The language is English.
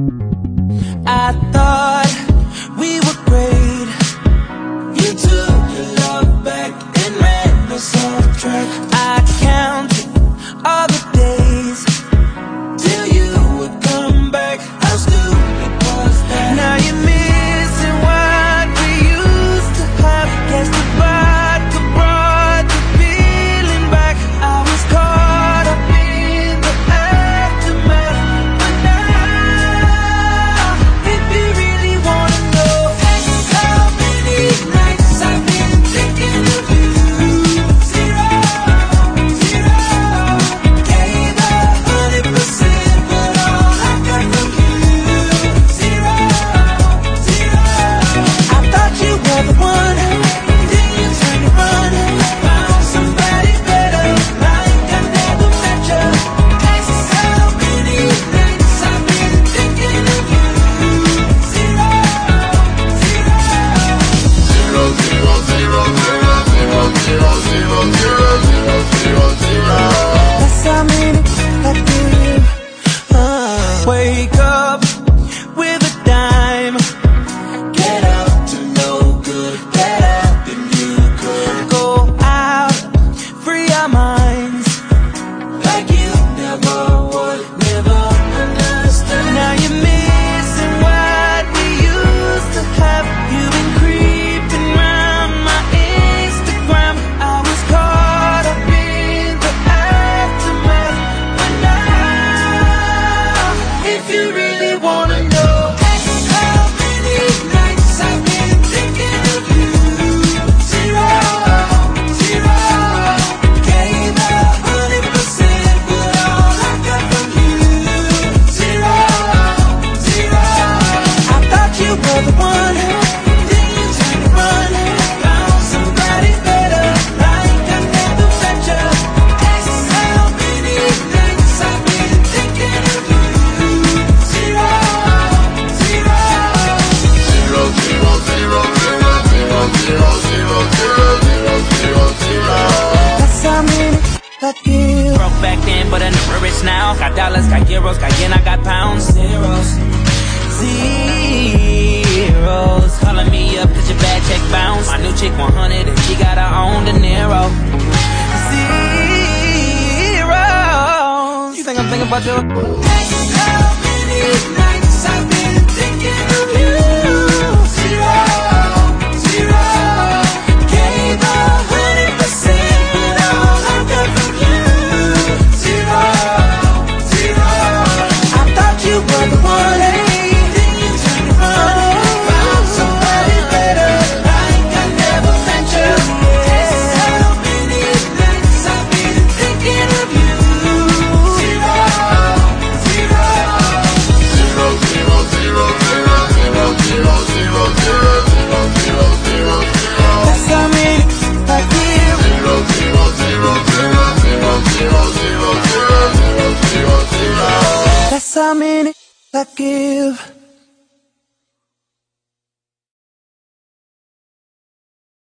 I thought we were great. You took your love back and ran us off track. I counted all the days till you would come back. How stupid was that? Now you're missing what we used to have. Guess the vodka brought the feeling back. I was caught up in the aftermath. But now, if you really wanna know how many nights I've been thinking of you. Zero, zero. Gave 100%, but all I got from you. Zero, zero. I thought you were the one, then you turned to run. Found somebody better, like I never met you. That's how many nights I've been thinking of you. Zero, zero. Zero, zero, zero, zero, zero, zero, zero, zero, zero, zero. That's how many I give. Wake up with a dime. Get up to no good, better than you could. Go out, free our minds, like you never would, never understood. Now you're missing what we used to have. You've been creeping round my Instagram. I was caught up in the aftermath. But now, if you really wanna know how many nights I've been thinking of you. Zero, zero. Gave 100%, but all I got from you. Zero, zero. I thought you were the one, then you turned to run. Found somebody better, like I never met you. That's how many nights I've been thinking of you. Zero, zero. Zero, zero, zero, zero, zero, zero, zero, zero, zero, zero. That's how many I give. Broke back then, but I'm never rich now. Got dollars, got euros, got yen, I got pounds. Zeros, Zeros. Calling me up cause your bad check bounce. My new chick 100 and she got her own De Niro. Zeros. You think I'm thinking about you? that's how many nights I've been thinking of you. Zero, zero. Gave 100%, but all I got from you. Zero, zero. I thought you were the one, then you turned to run. Found somebody better, like I never met you. That's how many nights I've been thinking of you. Zero, zero. Zero, zero, zero, zero, zero, zero, zero, zero, zero, zero, zero. That's how many I give. Zero, zero, zero, zero, zero, zero, zero, zero, zero, zero, zero. That's how many I give.